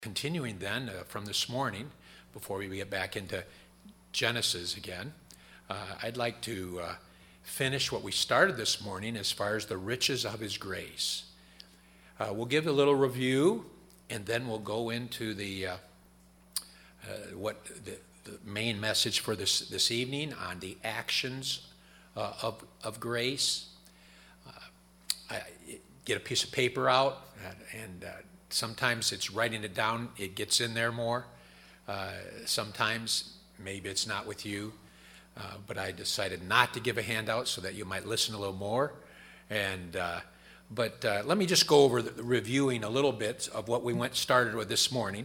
Continuing then from this morning, before we get back into Genesis again, I'd like to finish what we started this morning as far as the riches of his grace. We'll give a little review, and then we'll go into the main message for this evening on the actions of grace. Get a piece of paper out, and sometimes it's writing it down, it gets in there more. Sometimes maybe it's not with you, but I decided not to give a handout so that you might listen a little more. But let me just go over reviewing a little bit of what we started with this morning,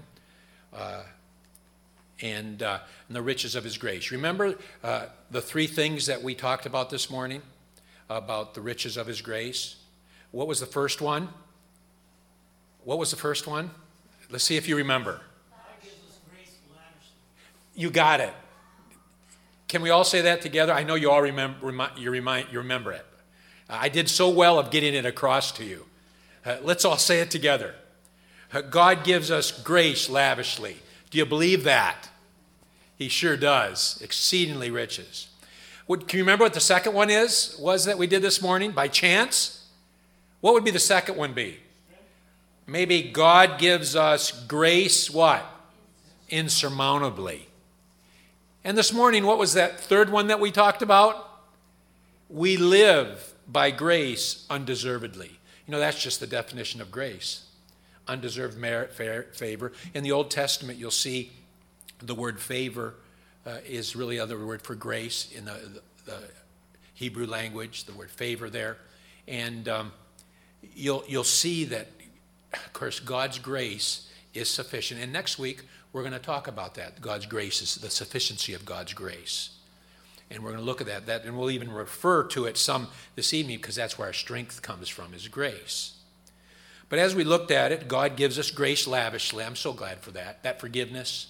and the riches of his grace. Remember the three things that we talked about this morning about the riches of his grace? What was the first one? What was the first one? Let's see if you remember. God gives us grace lavishly. You got it. Can we all say that together? I know you all remember it. I did so well of getting it across to you. Let's all say it together. God gives us grace lavishly. Do you believe that? He sure does. Exceedingly riches. Can you remember what the second one was that we did this morning by chance? What would be the second one be? Maybe God gives us grace, what? Insurmountably. And this morning, what was that third one that we talked about? We live by grace undeservedly. You know, that's just the definition of grace. Undeserved merit, favor. In the Old Testament, you'll see the word favor is really another word for grace in the Hebrew language, the word favor there. And you'll see that, of course, God's grace is sufficient. And next week, we're going to talk about that. God's grace is the sufficiency of God's grace. And we're going to look at that, and we'll even refer to it some this evening because that's where our strength comes from, is grace. But as we looked at it, God gives us grace lavishly. I'm so glad for that. That forgiveness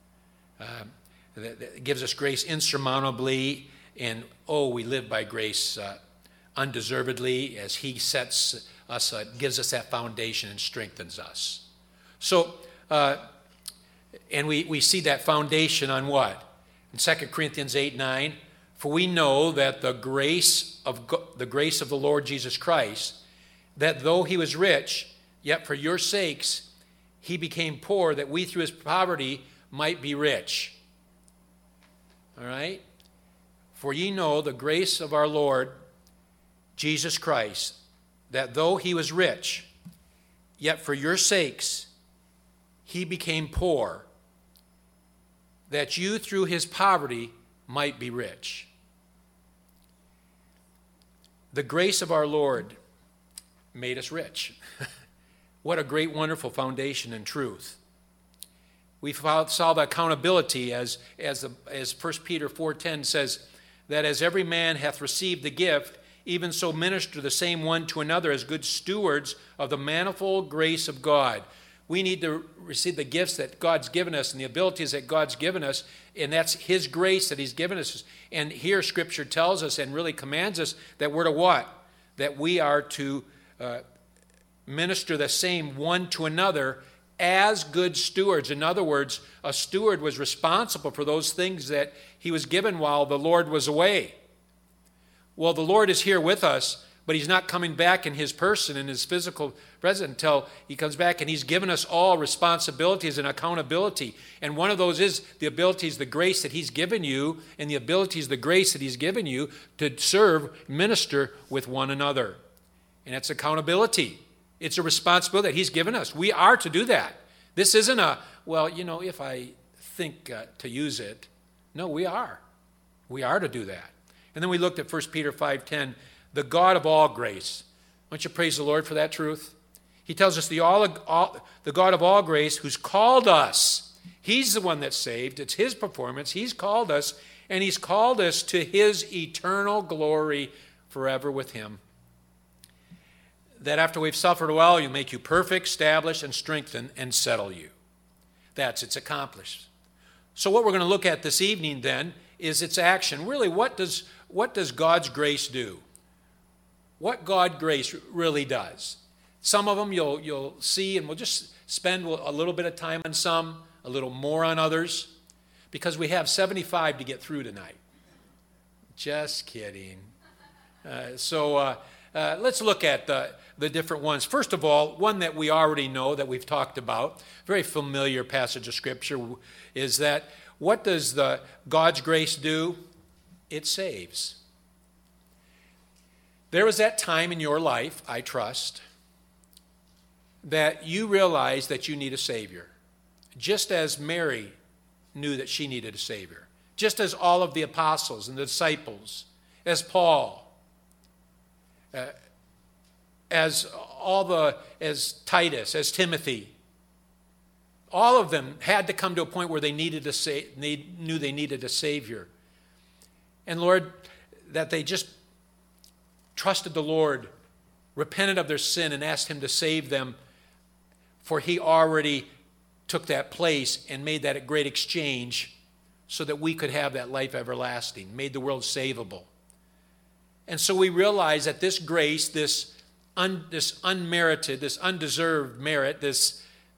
that gives us grace insurmountably, and we live by grace undeservedly as he sets us, gives us that foundation and strengthens us. So, and we see that foundation on what? In 2 Corinthians 8:9, for we know that the grace of the Lord Jesus Christ, that though he was rich, yet for your sakes he became poor, that we through his poverty might be rich. All right? For ye know the grace of our Lord Jesus Christ, that though he was rich, yet for your sakes he became poor, that you through his poverty might be rich. The grace of our Lord made us rich. What a great, wonderful foundation and truth. We saw the accountability as 1 Peter 4:10 says, that as every man hath received the gift, even so minister the same one to another as good stewards of the manifold grace of God. We need to receive the gifts that God's given us and the abilities that God's given us, and that's his grace that he's given us. And here Scripture tells us and really commands us that we're to what? That we are to minister the same one to another as good stewards. In other words, a steward was responsible for those things that he was given while the Lord was away. Well, the Lord is here with us, but he's not coming back in his person, in his physical presence, until he comes back, and he's given us all responsibilities and accountability. And one of those is the abilities, the grace that he's given you, and the abilities, the grace that he's given you to serve, minister with one another. And it's accountability. It's a responsibility that he's given us. We are to do that. This isn't if I think to use it. No, we are. We are to do that. And then we looked at 1 Peter 5:10, the God of all grace. Why don't you praise the Lord for that truth? He tells us the God of all grace who's called us. He's the one that saved. It's his performance. He's called us, and he's called us to his eternal glory forever with him. That after we've suffered a while, he'll make you perfect, establish, and strengthen, and settle you. It's accomplished. So what we're going to look at this evening then is its action. Really, what does God's grace do? What God's grace really does. Some of them you'll see, and we'll just spend a little bit of time on some, a little more on others, because we have 75 to get through tonight. Just kidding. So let's look at the different ones. First of all, one that we already know, that we've talked about, very familiar passage of Scripture, is that what does God's grace do? It saves. There was that time in your life, I trust, that you realized that you need a Savior. Just as Mary knew that she needed a Savior. Just as all of the apostles and the disciples, as Paul, as Titus, as Timothy, all of them had to come to a point where they knew they needed a Savior. And Lord, that they just trusted the Lord, repented of their sin, and asked Him to save them, for He already took that place and made that a great exchange so that we could have that life everlasting, made the world savable. And so we realize that this grace, this unmerited, this undeserved merit, this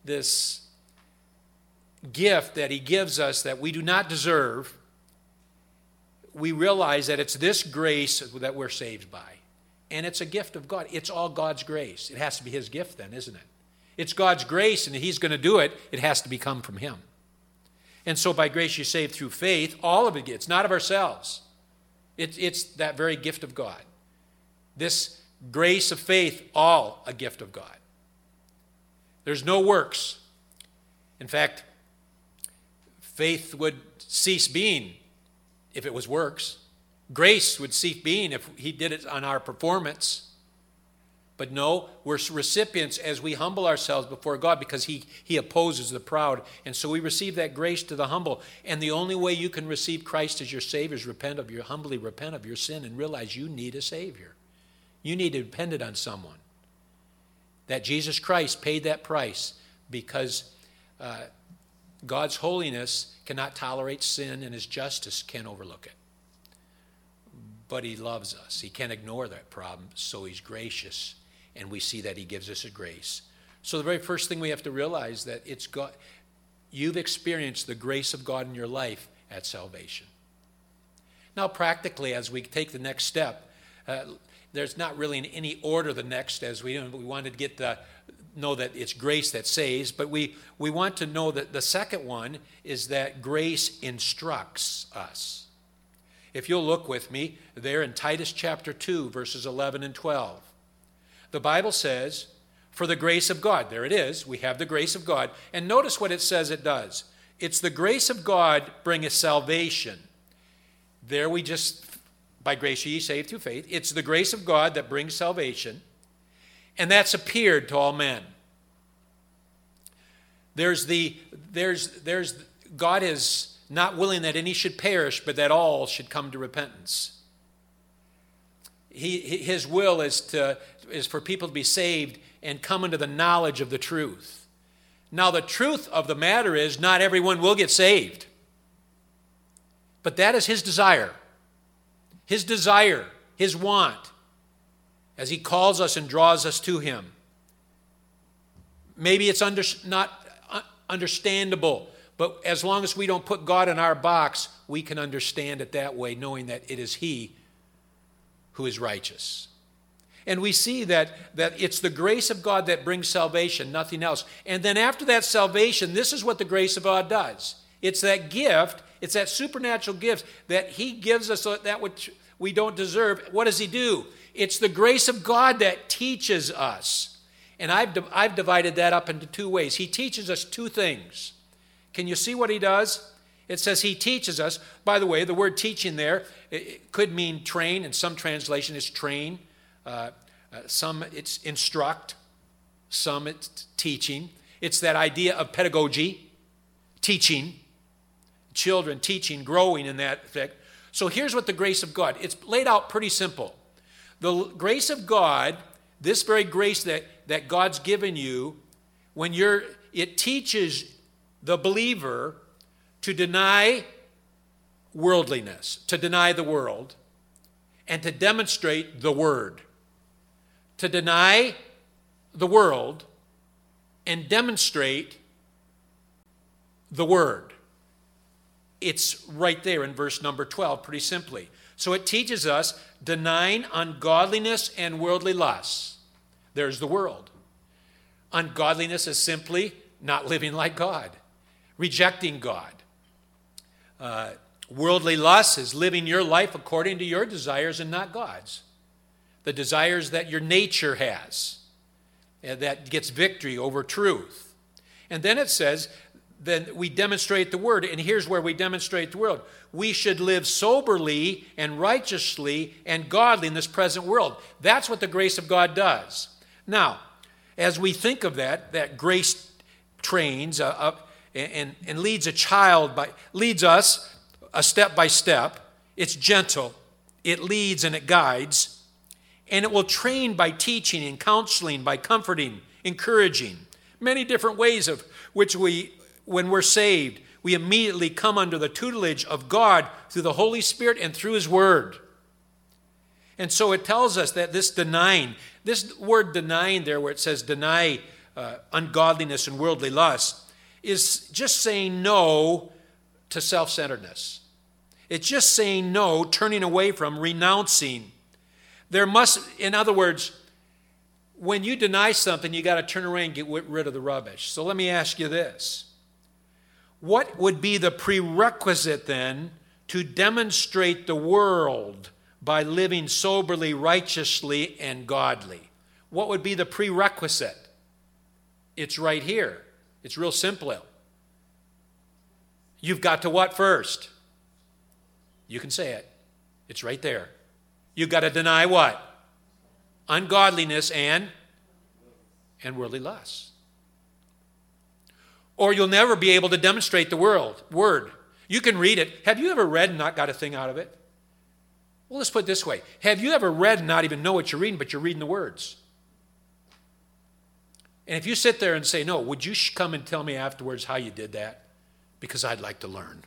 gift that He gives us that we do not deserve, we realize that it's this grace that we're saved by. And it's a gift of God. It's all God's grace. It has to be His gift then, isn't it? It's God's grace, and He's going to do it. It has to become from Him. And so by grace you're saved through faith. All of it, it's not of ourselves. It's that very gift of God. This grace of faith, all a gift of God. There's no works. In fact, faith would cease being if it was works. Grace would cease being if He did it on our performance. But no, we're recipients as we humble ourselves before God, because He opposes the proud. And so we receive that grace to the humble. And the only way you can receive Christ as your Savior is humbly repent of your sin and realize you need a Savior. You need to depend on someone. That Jesus Christ paid that price because God's holiness cannot tolerate sin, and His justice can't overlook it. But He loves us. He can't ignore that problem, so He's gracious, and we see that He gives us a grace. So the very first thing we have to realize that it's God. You've experienced the grace of God in your life at salvation. Now, practically, as we take the next step, there's not really in any order the next, as we wanted to know that it's grace that saves, but we want to know that the second one is that grace instructs us. If you'll look with me there in Titus chapter 2, verses 11 and 12. The Bible says, for the grace of God, there it is, we have the grace of God. And notice what it says it does. It's the grace of God bringeth salvation. There we just, by grace ye saved through faith. It's the grace of God that brings salvation. And that's appeared to all men. God is not willing that any should perish, but that all should come to repentance. His will is for people to be saved and come into the knowledge of the truth. Now, the truth of the matter is not everyone will get saved. But that is His desire. His desire, His want, as He calls us and draws us to Him. Maybe it's not understandable, but as long as we don't put God in our box, we can understand it that way, knowing that it is He who is righteous. And we see that it's the grace of God that brings salvation, nothing else. And then after that salvation, this is what the grace of God does. It's that gift, it's that supernatural gift that He gives us, that which we don't deserve. What does He do? It's the grace of God that teaches us. And I've divided that up into two ways. He teaches us two things. Can you see what He does? It says He teaches us. By the way, the word teaching there, it could mean train. In some translation, it's train. Some it's instruct. Some it's teaching. It's that idea of pedagogy, teaching. Children teaching, growing in that effect. So here's what the grace of God, it's laid out pretty simple. The grace of God, this very grace that God's given you, it teaches the believer to deny worldliness, to deny the world, and to demonstrate the Word. To deny the world and demonstrate the Word. It's right there in verse number 12, pretty simply. So it teaches us denying ungodliness and worldly lusts. There's the world. Ungodliness is simply not living like God, rejecting God. Worldly lust is living your life according to your desires and not God's. The desires that your nature has, that gets victory over truth. And then it says, then we demonstrate the Word, and here's where we demonstrate the Word. We should live soberly and righteously and godly in this present world. That's what the grace of God does. Now, as we think of that grace trains and leads leads us a step by step. It's gentle. It leads and it guides. And it will train by teaching and counseling, by comforting, encouraging. Many different ways of which when we're saved, we immediately come under the tutelage of God through the Holy Spirit and through His Word. And so it tells us that this word denying there, where it says deny ungodliness and worldly lust, is just saying no to self-centeredness. It's just saying no, turning away from, renouncing. In other words, when you deny something, you got to turn away and get rid of the rubbish. So let me ask you this. What would be the prerequisite then to demonstrate the world by living soberly, righteously, and godly? What would be the prerequisite? It's right here. It's real simple. You've got to what first? You can say it. It's right there. You've got to deny what? Ungodliness and worldly lusts. Or you'll never be able to demonstrate the word. You can read it. Have you ever read and not got a thing out of it? Well, let's put it this way. Have you ever read and not even know what you're reading, but you're reading the words? And if you sit there and say, no, would you come and tell me afterwards how you did that? Because I'd like to learn.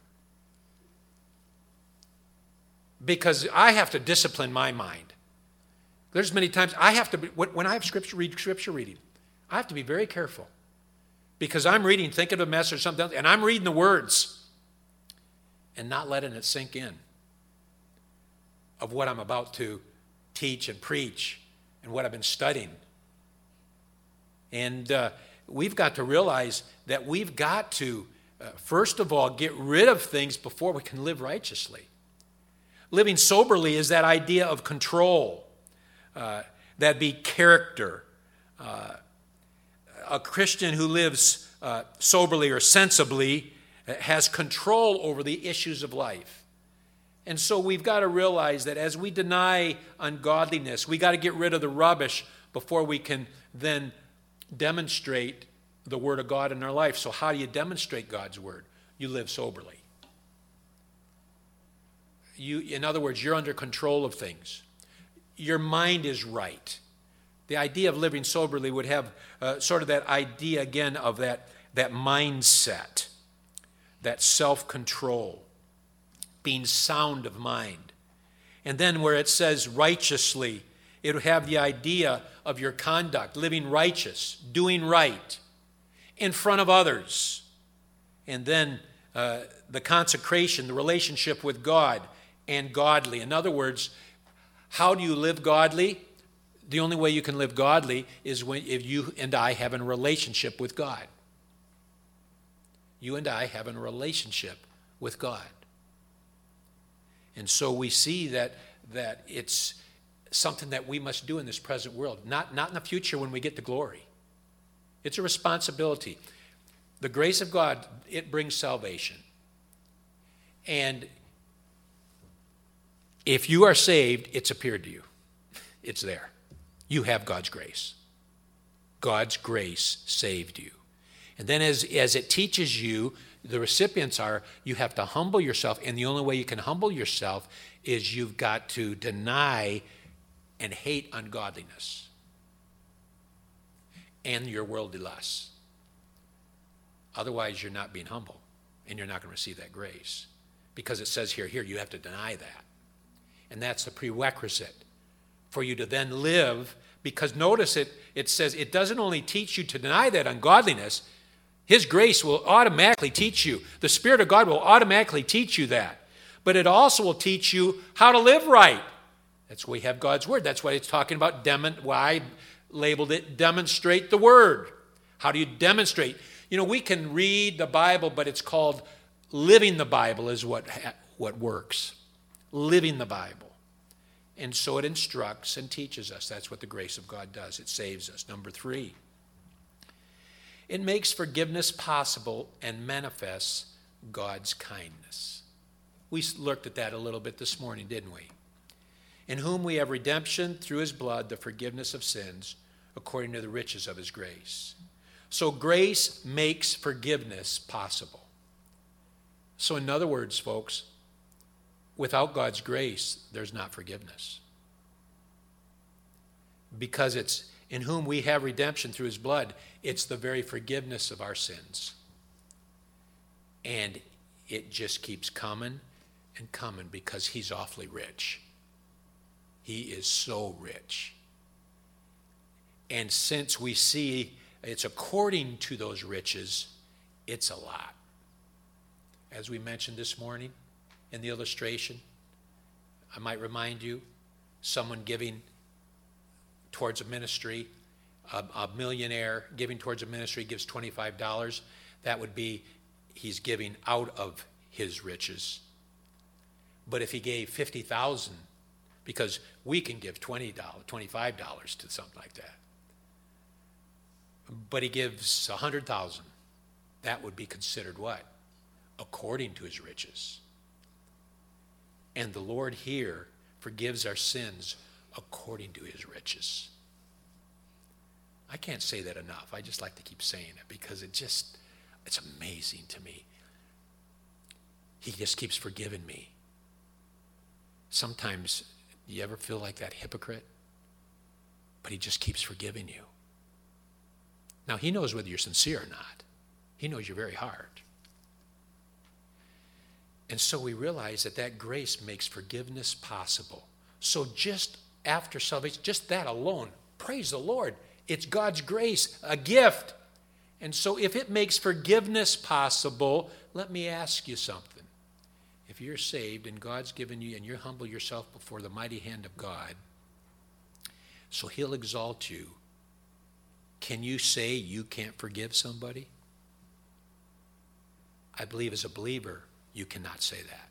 Because I have to discipline my mind. There's many times I have to, when I have scripture reading, I have to be very careful. Because I'm reading, thinking of a message or something else, and I'm reading the words and not letting it sink in of what I'm about to teach and preach and what I've been studying. And we've got to realize that we've got to, first of all, get rid of things before we can live righteously. Living soberly is that idea of control, that'd be character. A Christian who lives soberly or sensibly has control over the issues of life. And so we've got to realize that as we deny ungodliness, we got to get rid of the rubbish before we can then demonstrate the Word of God in our life. So how do you demonstrate God's Word? You live soberly. In other words, you're under control of things. Your mind is right. The idea of living soberly would have sort of that idea again of that mindset, that self-control, being sound of mind. And then where it says righteously, it would have the idea of your conduct, living righteous, doing right in front of others. And then the consecration, the relationship with God and godly. In other words, how do you live godly? The only way you can live godly is if you and I have a relationship with God. You and I have a relationship with God. And so we see that it's something that we must do in this present world, not in the future when we get to glory. It's a responsibility. The grace of God, it brings salvation. And if you are saved, it's appeared to you. It's there. You have God's grace. God's grace saved you. And then as it teaches you, the recipients are, you have to humble yourself, and the only way you can humble yourself is you've got to deny and hate ungodliness and your worldly lusts. Otherwise, you're not being humble, and you're not going to receive that grace. Because it says here, you have to deny that. And that's the prerequisite for you to then live Because notice it says it doesn't only teach you to deny that ungodliness, His grace will automatically teach you. The Spirit of God will automatically teach you that. But it also will teach you how to live right. That's why we have God's Word. That's why it's talking about, why I labeled it demonstrate the Word. How do you demonstrate? We can read the Bible, but it's called living the Bible is what works. Living the Bible. And so it instructs and teaches us. That's what the grace of God does. It saves us. Number 3, it makes forgiveness possible and manifests God's kindness. We looked at that a little bit this morning, didn't we? In whom we have redemption through His blood, the forgiveness of sins, according to the riches of His grace. So grace makes forgiveness possible. So in other words, folks, without God's grace, there's not forgiveness. Because it's in whom we have redemption through His blood, it's the very forgiveness of our sins. And it just keeps coming and coming because He's awfully rich. He is so rich. And since we see it's according to those riches, it's a lot. As we mentioned this morning in the illustration, I might remind you, someone giving towards a ministry, a millionaire giving towards a ministry gives $25. That would be, he's giving out of his riches. But if he gave $50,000, because we can give $20, $25 to something like that. But he gives $100,000. That would be considered what? According to his riches. And the Lord here forgives our sins according to His riches. I can't say that enough. I just like to keep saying it because it's amazing to me. He just keeps forgiving me. Sometimes, you ever feel like that hypocrite? But He just keeps forgiving you. Now, He knows whether you're sincere or not. He knows your very heart. And so we realize that grace makes forgiveness possible. So just after salvation, just that alone, praise the Lord. It's God's grace, a gift. And so if it makes forgiveness possible, let me ask you something. If you're saved and God's given you and you humble yourself before the mighty hand of God, so He'll exalt you, can you say you can't forgive somebody? I believe as a believer, you cannot say that.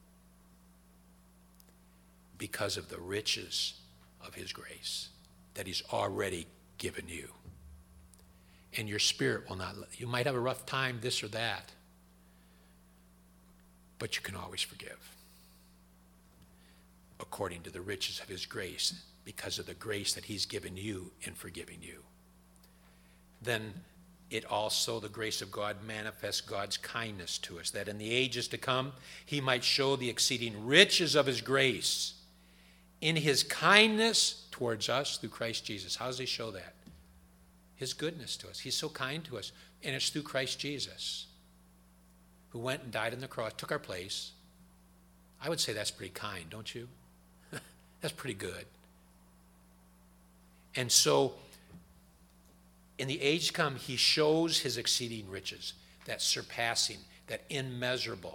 Because of the riches of His grace that He's already given you. And your spirit will not, you might have a rough time, this or that, but you can always forgive. According to the riches of His grace, because of the grace that He's given you in forgiving you. Then it also, the grace of God manifests God's kindness to us, that in the ages to come, He might show the exceeding riches of His grace in His kindness towards us through Christ Jesus. How does He show that? His goodness to us. He's so kind to us. And it's through Christ Jesus, who went and died on the cross, took our place. I would say that's pretty kind, don't you? That's pretty good. And so, in the age to come, He shows His exceeding riches, that surpassing, that immeasurable.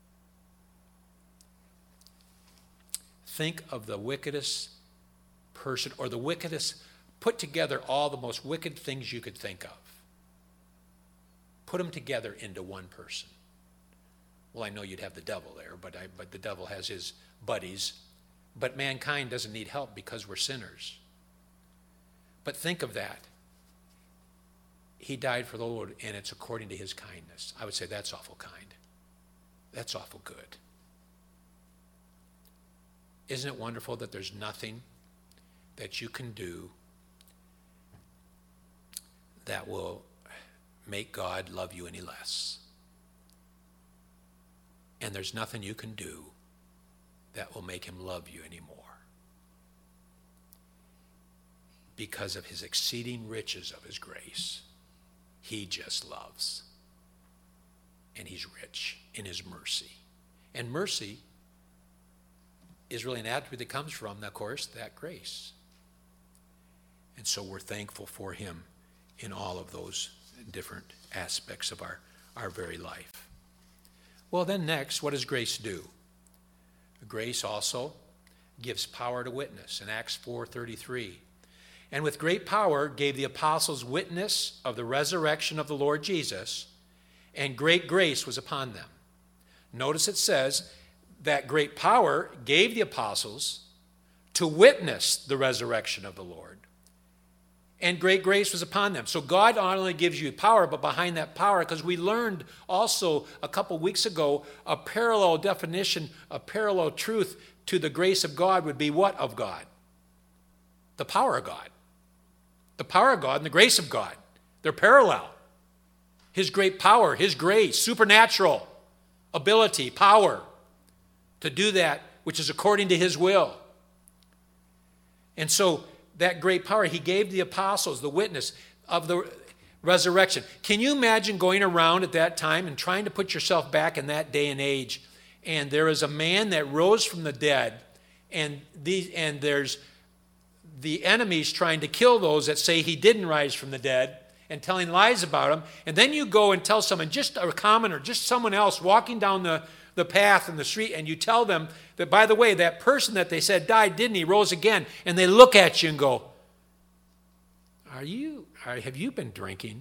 Think of the wickedest person, or the wickedest, put together all the most wicked things you could think of. Put them together into one person. Well, I know you'd have the devil there, but the devil has his buddies. But mankind doesn't need help because we're sinners. But think of that. He died for the Lord, and it's according to His kindness. I would say that's awful kind. That's awful good. Isn't it wonderful that there's nothing that you can do that will make God love you any less? And there's nothing you can do that will make Him love you anymore. Because of His exceeding riches of His grace, He just loves. And He's rich in His mercy. And mercy is really an attribute that comes from, of course, that grace. And so we're thankful for him in all of those different aspects of our very life. Well, then next, what does grace do? Grace also gives power to witness in Acts 4:33. And with great power gave the apostles witness of the resurrection of the Lord Jesus, and great grace was upon them. Notice it says that great power gave the apostles to witness the resurrection of the Lord, and great grace was upon them. So God not only gives you power, but behind that power, because we learned also a couple weeks ago, a parallel definition, a parallel truth to the grace of God would be what of God? The power of God. The power of God and the grace of God. They're parallel. His great power, his grace, supernatural ability, power to do that which is according to his will. And so that great power, he gave the apostles the witness of the resurrection. Can you imagine going around at that time and trying to put yourself back in that day and age, and there is a man that rose from the dead, and there's the enemies trying to kill those that say he didn't rise from the dead and telling lies about him, and then you go and tell someone, just a commoner, just someone else walking down the path in the street, and you tell them that, by the way, that person that they said died, didn't he, rose again, and they look at you and go, have you been drinking?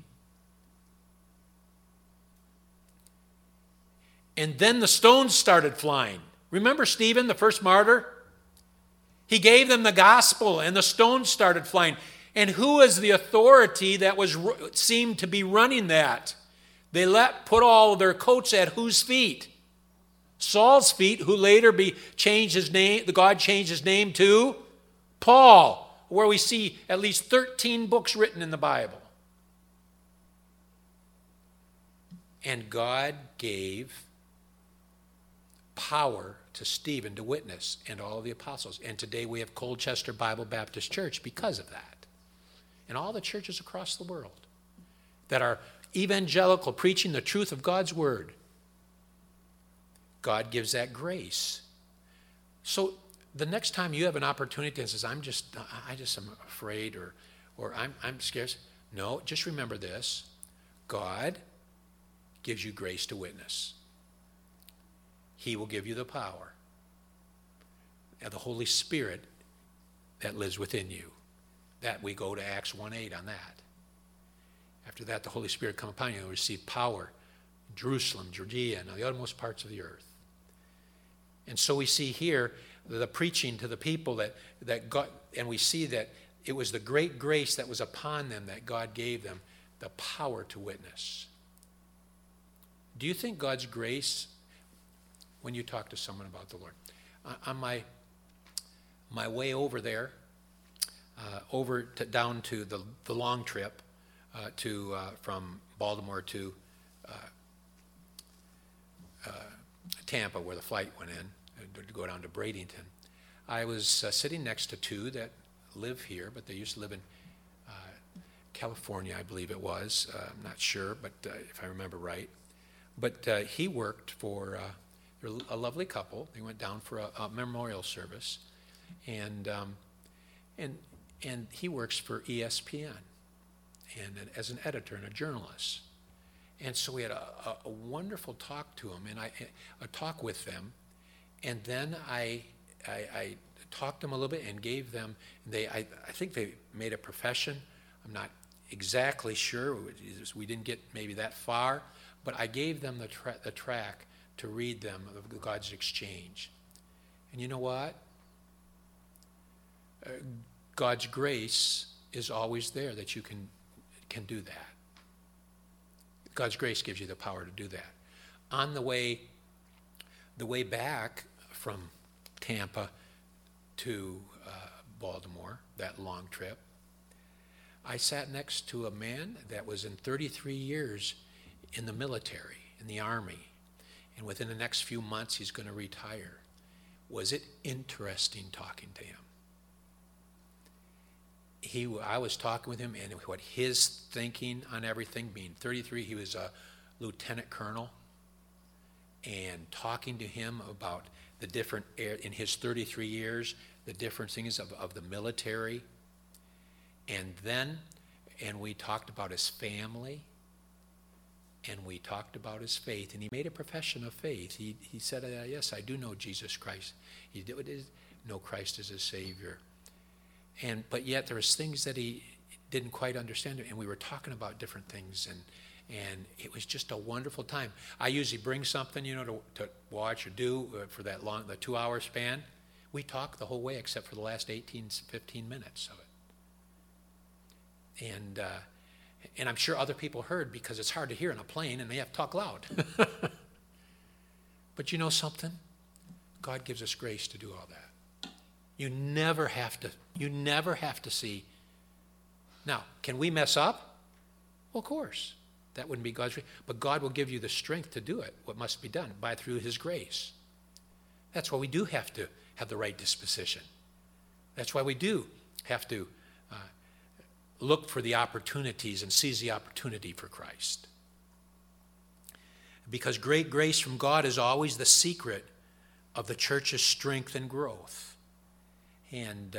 And then the stones started flying. Remember Stephen, the first martyr? He gave them the gospel, and the stones started flying. And who is the authority that seemed to be running that? They put all of their coats at whose feet? Saul's feet, who later changed his name. God changed his name to Paul, where we see at least 13 books written in the Bible. And God gave power to Stephen to witness, and all of the apostles. And today we have Colchester Bible Baptist Church because of that. And all the churches across the world that are evangelical, preaching the truth of God's word. God gives that grace. So the next time you have an opportunity and says, I just am afraid or I'm scared. No, just remember this. God gives you grace to witness. He will give you the power and the Holy Spirit that lives within you. That we go to Acts 1:8 on that. After that, the Holy Spirit come upon you and receive power in Jerusalem, Judea, and the uttermost parts of the earth. And so we see here the preaching to the people that God, and we see that it was the great grace that was upon them that God gave them the power to witness. Do you think God's grace, when you talk to someone about the Lord, on my way over there, down to the long trip from Baltimore to Tampa, where the flight went in, to go down to Bradenton, I was sitting next to two that live here, but they used to live in California, I believe it was. I'm not sure, but if I remember right. But he worked for a lovely couple. They went down for a memorial service, and he works for ESPN, and as an editor and a journalist. And so we had a wonderful talk to him, and a talk with them, and then I talked to them a little bit and gave them. I think they made a profession. I'm not exactly sure. We didn't get maybe that far, but I gave them the track to read them of God's exchange. And you know what? God's grace is always there that you can do that. God's grace gives you the power to do that. On the way back from Tampa to Baltimore, that long trip, I sat next to a man that was in 33 years in the military, in the Army, and within the next few months he's going to retire. Was it interesting talking to him? I was talking with him, and what his thinking on everything, being 33, he was a lieutenant colonel, and talking to him about the different, in his 33 years, the different things of the military. And we talked about his family, and we talked about his faith, and he made a profession of faith. He said, yes, I do know Jesus Christ. He did know Christ as his Savior. But yet there was things that he didn't quite understand, and we were talking about different things, and it was just a wonderful time. I usually bring something, to watch or do for the 2-hour span. We talked the whole way except for the last 15 minutes of it. And I'm sure other people heard, because it's hard to hear in a plane and they have to talk loud. But you know something? God gives us grace to do all that. You never have to see. Now, can we mess up? Well, of course. That wouldn't be God's grace. But God will give you the strength to do it, what must be done, through his grace. That's why we do have to have the right disposition. That's why we do have to look for the opportunities and seize the opportunity for Christ. Because great grace from God is always the secret of the church's strength and growth. And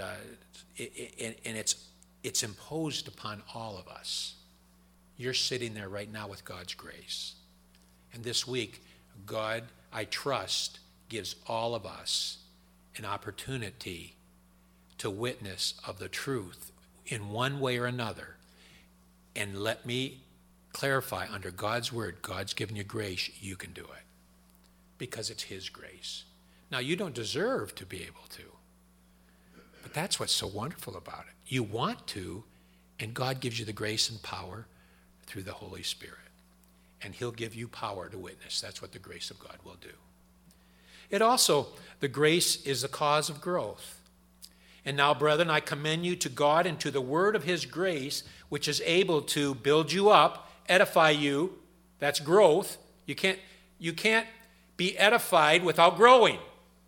it's imposed upon all of us. You're sitting there right now with God's grace. And this week, God, I trust, gives all of us an opportunity to witness of the truth in one way or another. And let me clarify, under God's word, God's given you grace, you can do it. Because it's his grace. Now, you don't deserve to be able to. But that's what's so wonderful about it. You want to, and God gives you the grace and power through the Holy Spirit. And he'll give you power to witness. That's what the grace of God will do. It also, the grace is the cause of growth. And now, brethren, I commend you to God and to the word of his grace, which is able to build you up, edify you. That's growth. You can't be edified without growing.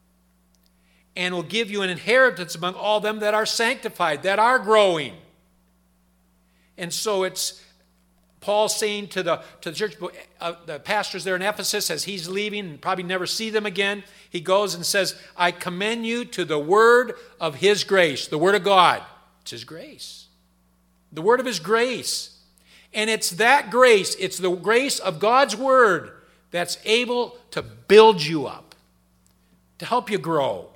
And will give you an inheritance among all them that are sanctified, that are growing. And so it's Paul saying to the church, the pastors there in Ephesus, as he's leaving and probably never see them again, he goes and says, I commend you to the word of his grace, the word of God. It's his grace. The word of his grace. And it's that grace, it's the grace of God's word that's able to build you up, to help you grow.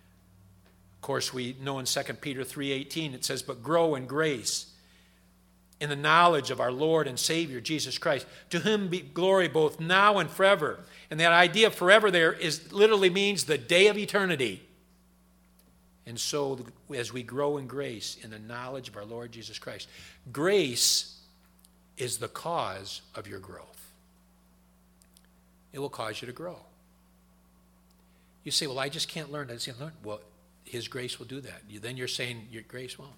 Of course, we know in 2 Peter 3:18, it says, but grow in grace, in the knowledge of our Lord and Savior, Jesus Christ. To whom be glory both now and forever. And that idea of forever there literally means the day of eternity. And so as we grow in grace, in the knowledge of our Lord Jesus Christ, grace is the cause of your growth. It will cause you to grow. You say, well, I just can't learn. Well, his grace will do that. Then you're saying your grace won't.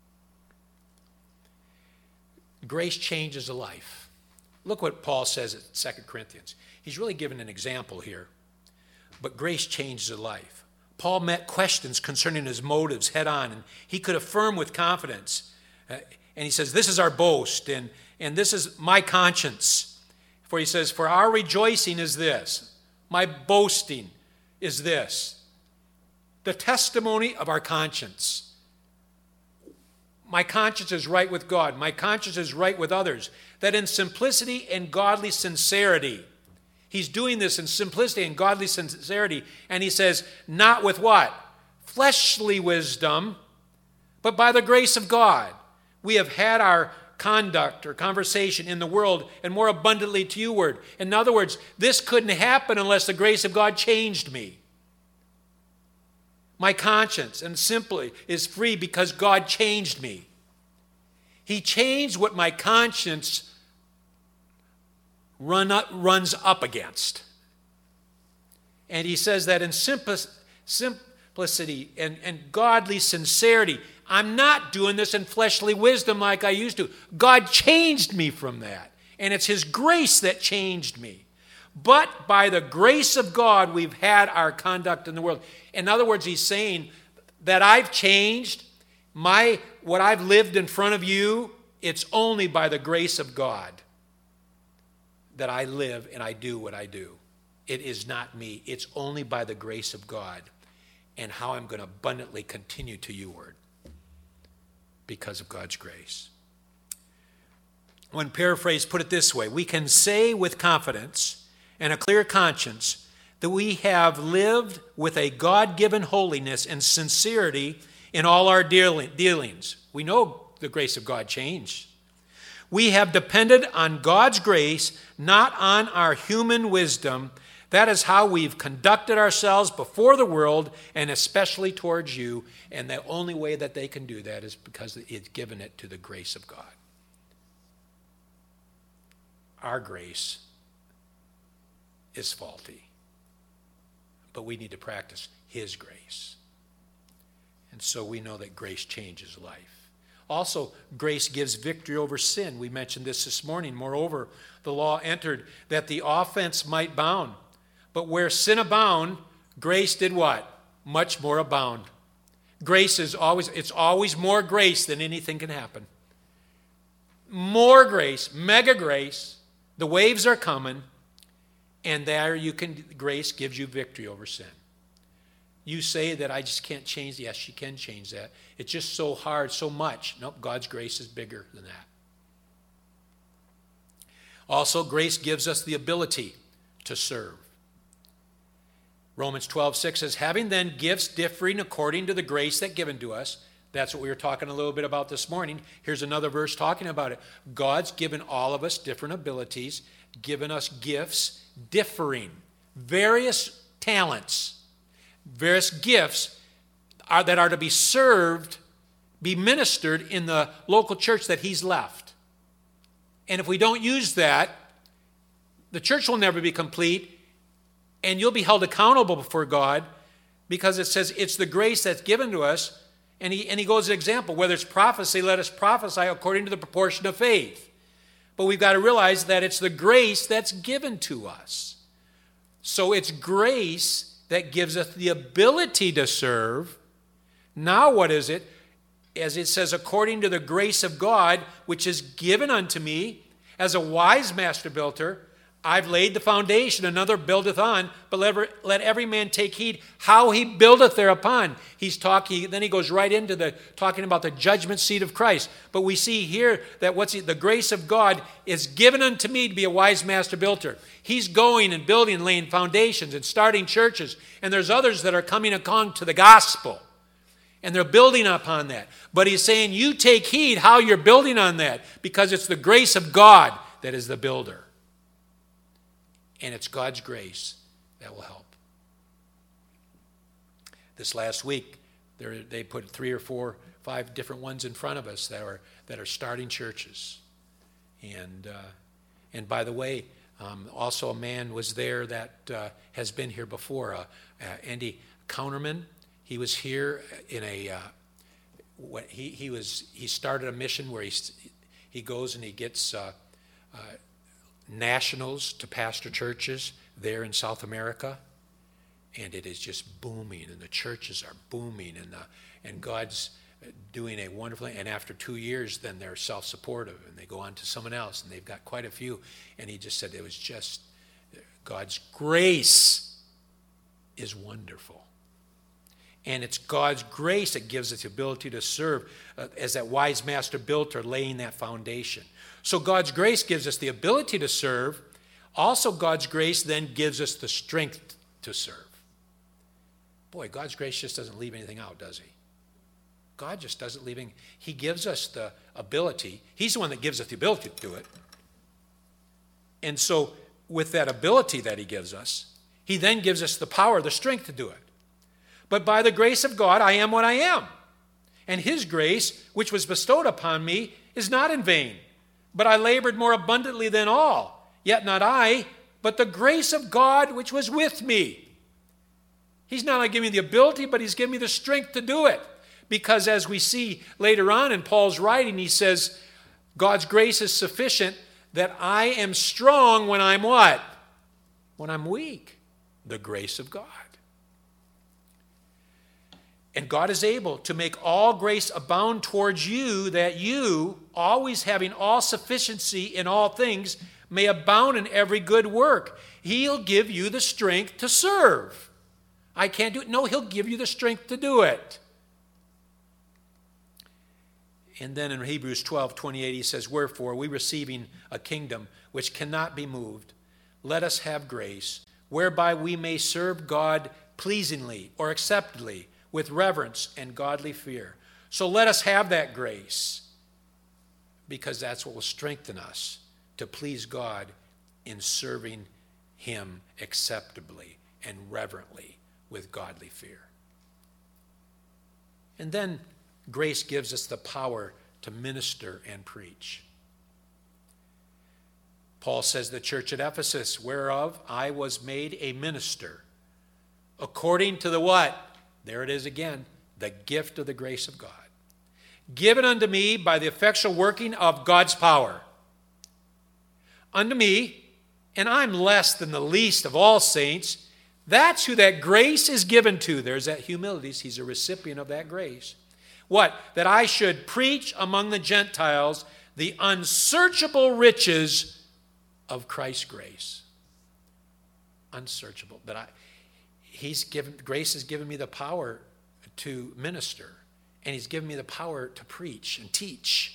Grace changes a life. Look what Paul says at 2 Corinthians. He's really given an example here. But grace changes a life. Paul met questions concerning his motives head on, and he could affirm with confidence. And he says, this is our boast, and this is my conscience. For he says, for our rejoicing is this. My boasting is this. The testimony of our conscience. My conscience is right with God. My conscience is right with others. That in simplicity and godly sincerity, he's doing this in simplicity and godly sincerity. And he says, not with what? Fleshly wisdom, but by the grace of God. We have had our conduct or conversation in the world and more abundantly to you word. In other words, this couldn't happen unless the grace of God changed me. My conscience, and simply, is free because God changed me. He changed what my conscience runs up against. And he says that in simplicity and godly sincerity, I'm not doing this in fleshly wisdom like I used to. God changed me from that. And it's his grace that changed me. But by the grace of God, we've had our conduct in the world. In other words, he's saying that I've changed. What I've lived in front of you, it's only by the grace of God that I live and I do what I do. It is not me. It's only by the grace of God and how I'm going to abundantly continue to you word. because of God's grace. One paraphrase put it this way: we can say with confidence and a clear conscience that we have lived with a God-given holiness and sincerity in all our dealings. We know the grace of God changed. We have depended on God's grace, not on our human wisdom. That is how we've conducted ourselves before the world, and especially towards you. And the only way that they can do that is because it's given it to the grace of God. Our grace is faulty, but we need to practice His grace. And so we know that grace changes life. Also, grace gives victory over sin. We mentioned this morning. Moreover, the law entered that the offense might abound. But where sin abound, grace did what? Much more abound. Grace is always more grace than anything can happen. More grace, mega grace. The waves are coming, and grace gives you victory over sin. You say that I just can't change. Yes, you can change that. It's just so hard, so much. Nope, God's grace is bigger than that. Also, grace gives us the ability to serve. Romans 12:6 says, having then gifts differing according to the grace that given to us. That's what we were talking a little bit about this morning. Here's another verse talking about it. God's given all of us different abilities, given us gifts differing, various talents, various gifts that are to be served, be ministered in the local church that He's left. And if we don't use that, the church will never be complete, and you'll be held accountable before God, because it says it's the grace that's given to us. And he goes an example, whether it's prophecy, let us prophesy according to the proportion of faith. But we've got to realize that it's the grace that's given to us. So it's grace that gives us the ability to serve. Now what is it? As it says, according to the grace of God, which is given unto me, as a wise master builder, I've laid the foundation, another buildeth on, but let every man take heed how he buildeth thereupon. Then he goes right into talking about the judgment seat of Christ. But we see here that the grace of God is given unto me to be a wise master builder. He's going and building and laying foundations and starting churches. And there's others that are coming along to the gospel. And they're building upon that. But he's saying, you take heed how you're building on that, because it's the grace of God that is the builder. And it's God's grace that will help. This last week, they put 3 or 4, 5 different ones in front of us that are starting churches. And by the way, also a man was there that has been here before, Andy Counterman. He was here in he started a mission where he goes and he gets nationals to pastor churches there in South America, and it is just booming, and the churches are booming, and God's doing a wonderful thing. And after 2 years, then they're self-supportive, and they go on to someone else, and they've got quite a few. And he just said it was just God's grace is wonderful. And it's God's grace that gives us the ability to serve as that wise master builder laying that foundation. So God's grace gives us the ability to serve. Also, God's grace then gives us the strength to serve. Boy, God's grace just doesn't leave anything out, does He? God just doesn't leave anything. He gives us the ability. He's the one that gives us the ability to do it. And so with that ability that He gives us, He then gives us the power, the strength to do it. But by the grace of God, I am what I am. And His grace, which was bestowed upon me, is not in vain. But I labored more abundantly than all. Yet not I, but the grace of God which was with me. He's not only giving me the ability, but He's given me the strength to do it. Because as we see later on in Paul's writing, he says, God's grace is sufficient that I am strong when I'm what? When I'm weak. The grace of God. And God is able to make all grace abound towards you, that you, always having all sufficiency in all things, may abound in every good work. He'll give you the strength to serve. I can't do it. No, He'll give you the strength to do it. And then in Hebrews 12:28, he says, wherefore, we receiving a kingdom which cannot be moved, let us have grace, whereby we may serve God pleasingly or acceptably with reverence and godly fear. So let us have that grace, because that's what will strengthen us to please God in serving him acceptably and reverently with godly fear. And then grace gives us the power to minister and preach. Paul says the church at Ephesus, whereof I was made a minister, according to the what? There it is again, the gift of the grace of God, given unto me by the effectual working of God's power. Unto me, and I'm less than the least of all saints. That's who that grace is given to. There's that humility. He's a recipient of that grace. What? That I should preach among the Gentiles the unsearchable riches of Christ's grace. Unsearchable. Grace has given me the power to minister, and he's given me the power to preach and teach.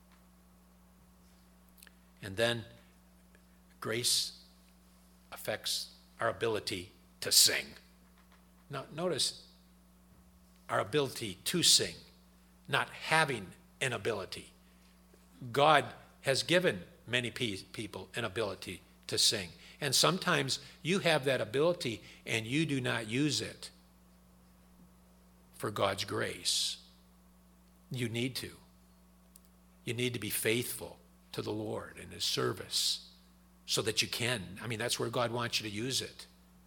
And then grace affects our ability to sing. Now, notice our ability to sing, not having an ability. God has given many people an ability to sing. And sometimes you have that ability and you do not use it for God's grace. You need to. You need to be faithful to the Lord in his service so that you can. That's where God wants you to use it.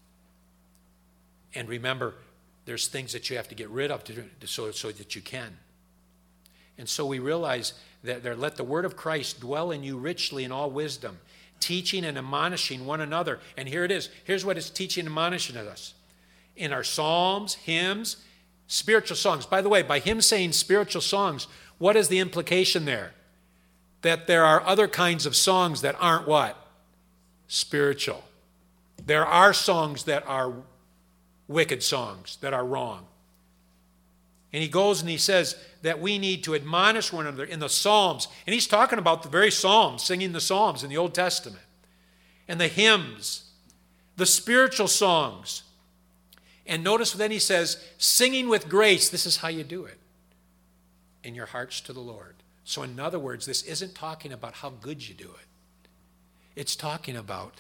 And remember, there's things that you have to get rid of so that you can. And so we realize that let the word of Christ dwell in you richly in all wisdom, teaching and admonishing one another. And here it is. Here's what it's teaching and admonishing us. In our psalms, hymns, spiritual songs. By the way, by him saying spiritual songs, what is the implication there? That there are other kinds of songs that aren't what? Spiritual. There are songs that are wicked songs, that are wrong. And he goes and he says that we need to admonish one another in the Psalms. And he's talking about the very Psalms, singing the Psalms in the Old Testament. And the hymns, the spiritual songs. And notice then he says, singing with grace, this is how you do it. In your hearts to the Lord. So in other words, this isn't talking about how good you do it. It's talking about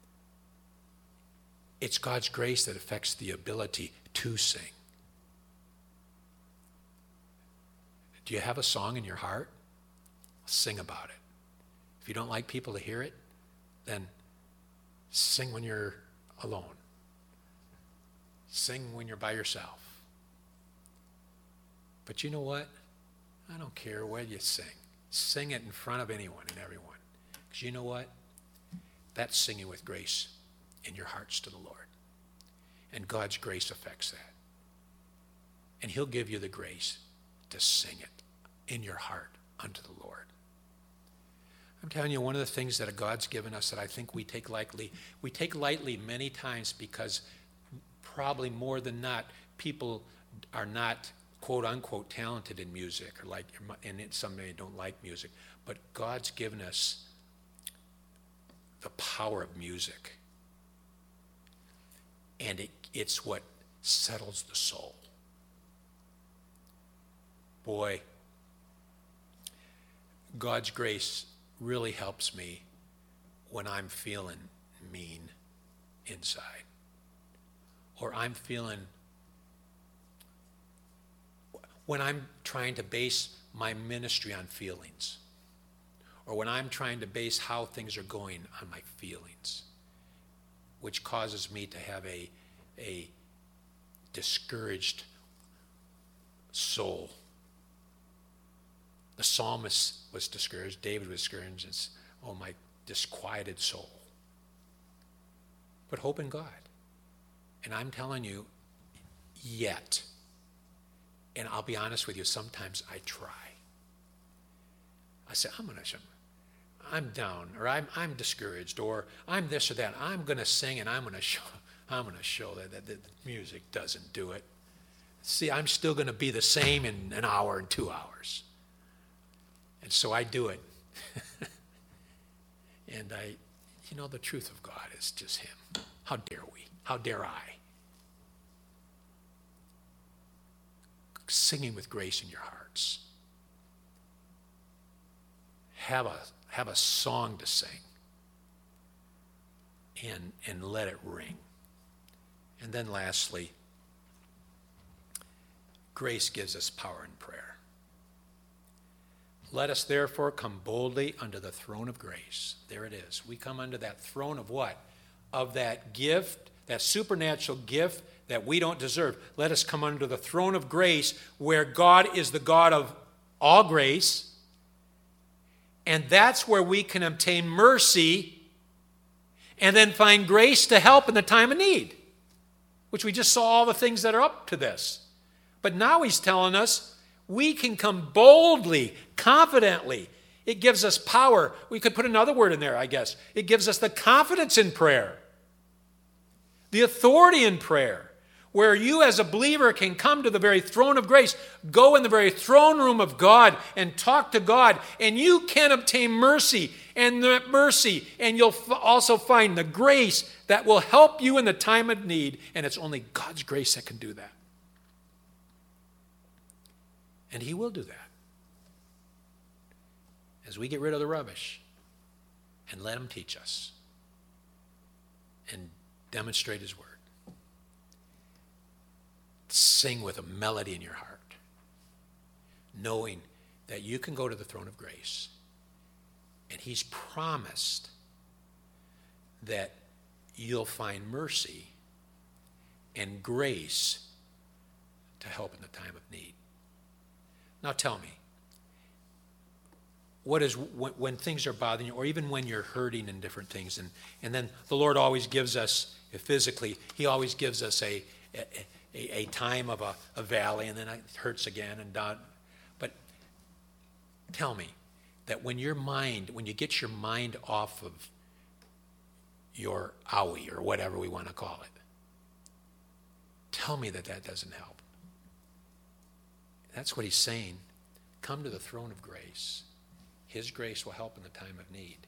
it's God's grace that affects the ability to sing. Do you have a song in your heart? Sing about it. If you don't like people to hear it, then sing when you're alone. Sing when you're by yourself. But you know what? I don't care where you sing. Sing it in front of anyone and everyone. Because you know what? That's singing with grace in your hearts to the Lord. And God's grace affects that. And he'll give you the grace to sing it in your heart unto the Lord. I'm telling you, one of the things that God's given us that I think we take lightly many times because probably more than not, people are not quote unquote talented in music, and somebody don't like music, but God's given us the power of music. And it's what settles the soul. Boy, God's grace really helps me when I'm feeling mean inside. Or when I'm trying to base my ministry on feelings. Or when I'm trying to base how things are going on my feelings, which causes me to have a discouraged soul. The psalmist was discouraged. David was discouraged. It's, oh, my disquieted soul. But hope in God. And I'm telling you, yet, and I'll be honest with you, sometimes I try. I say, I'm down, or I'm discouraged, or I'm this or that. I'm going to sing, and I'm going to show that the music doesn't do it. See, I'm still going to be the same in an hour and 2 hours. And so I do it. And the truth of God is just him. How dare we? How dare I? Singing with grace in your hearts. Have a song to sing. And let it ring. And then lastly, grace gives us power in prayer. Let us therefore come boldly unto the throne of grace. There it is. We come under that throne of what? Of that gift, that supernatural gift that we don't deserve. Let us come under the throne of grace where God is the God of all grace. And that's where we can obtain mercy and then find grace to help in the time of need, which we just saw all the things that are up to this. But now he's telling us we can come boldly, confidently. It gives us power. We could put another word in there, I guess. It gives us the confidence in prayer, the authority in prayer, where you as a believer can come to the very throne of grace, go in the very throne room of God and talk to God, and you can obtain mercy, and you'll also find the grace that will help you in the time of need, and it's only God's grace that can do that. And he will do that. As we get rid of the rubbish and let him teach us and demonstrate his word. Sing with a melody in your heart, knowing that you can go to the throne of grace, and he's promised that you'll find mercy and grace to help in the time of need. Now tell me, what is when things are bothering you, or even when you're hurting in different things, and then the Lord always gives us, physically, he always gives us a time of a valley, and then it hurts again and down. But tell me that when you get your mind off of your owie, or whatever we want to call it, tell me that doesn't help. That's what he's saying. Come to the throne of grace. His grace will help in the time of need.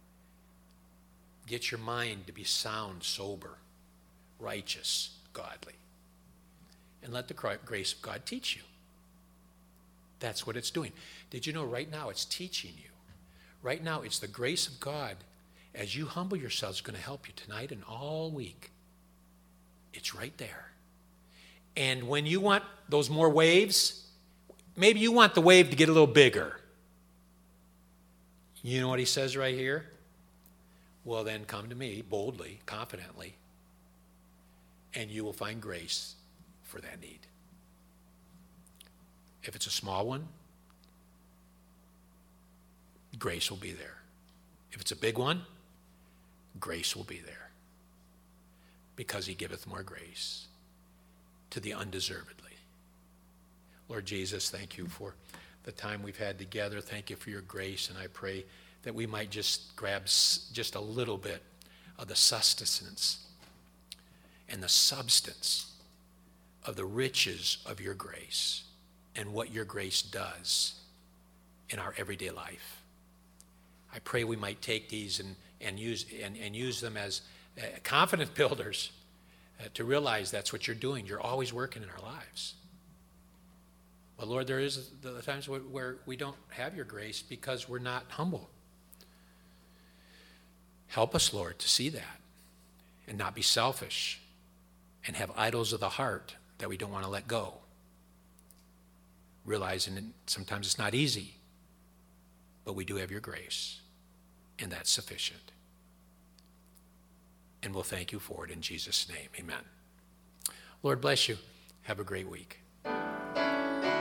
Get your mind to be sound, sober, righteous, godly. And let the grace of God teach you. That's what it's doing. Did you know right now it's teaching you? Right now it's the grace of God, as you humble yourselves, is going to help you tonight and all week. It's right there. And when you want those more waves, maybe you want the wave to get a little bigger. You know what he says right here? Well, then come to me boldly, confidently, and you will find grace for that need. If it's a small one, grace will be there. If it's a big one, grace will be there. Because he giveth more grace to the undeservedly. Lord Jesus, thank you for the time we've had together. Thank you for your grace, and I pray that we might just grab just a little bit of the sustenance and the substance of the riches of your grace and what your grace does in our everyday life. I pray we might take these and use them as confidence builders to realize that's what you're doing. You're always working in our lives. But Lord, there is the times where we don't have your grace because we're not humble. Help us, Lord, to see that and not be selfish and have idols of the heart that we don't want to let go. Realizing that sometimes it's not easy, but we do have your grace, and that's sufficient. And we'll thank you for it in Jesus' name. Amen. Lord bless you. Have a great week.